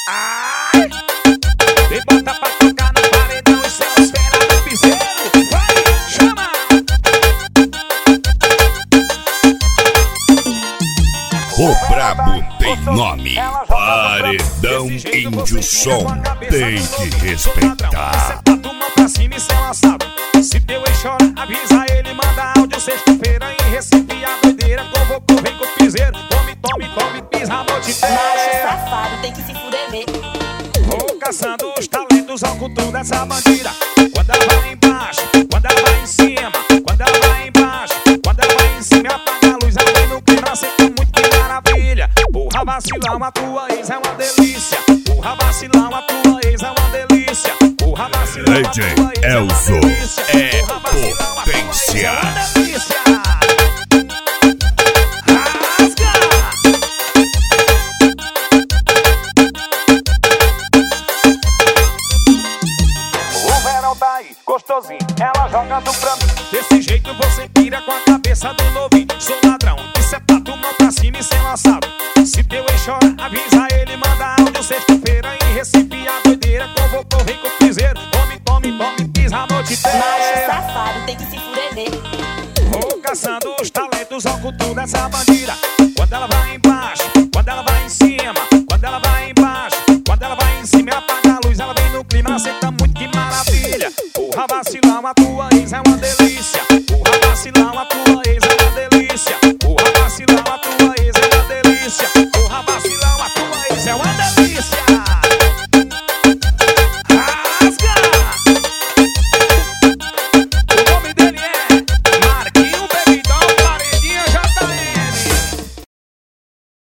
Ai! E bota pra tocar no paredão e céu esfera do piseiro. Vai, chama! O brabo tem nome. Paredão Índio Som. Tem que respeitar. Pra cima e ser lançado. Se teu ex chora, avisa ele, manda áudio. Sexta-feira em Recife, a doideira convocou, vem com o piseiro. Tome, tome, tome, pisa a noite inteira. Macho safado, tem que se fuder. Vou caçando os talentos ocultos dessa bandida. Quando ela vai embaixo, quando ela vai em cima. Quando ela vai embaixo, quando ela vai em cima. Apaga a luz, ali no clima, cê tá muito que maravilha. Porra vacilão, a tua ex é uma delícia. Porra vacilão, a tua ex é uma delícia. Porra vacilão, a DJ tua ex é uma Elzo delícia. é Porra vacilão, a tua ex potência. é uma delícia. Rasga! O verão tá aí, gostosinho, ela jogando pra mim. Desse jeito você pira com a cabeça do novinho. Sou ladrão, isso é pra tu mão pra cima e ser lançado. Se teu ex chora, avisa ele, manda áudio. Sexta-feira em Recife, a doideira convocou, vem com o piseiro. Tome, tome, tome, pisa a noite Macho inteira. safado, tem que se fuder. Vou caçando os talentos ocultos dessa bandida. Quando ela vai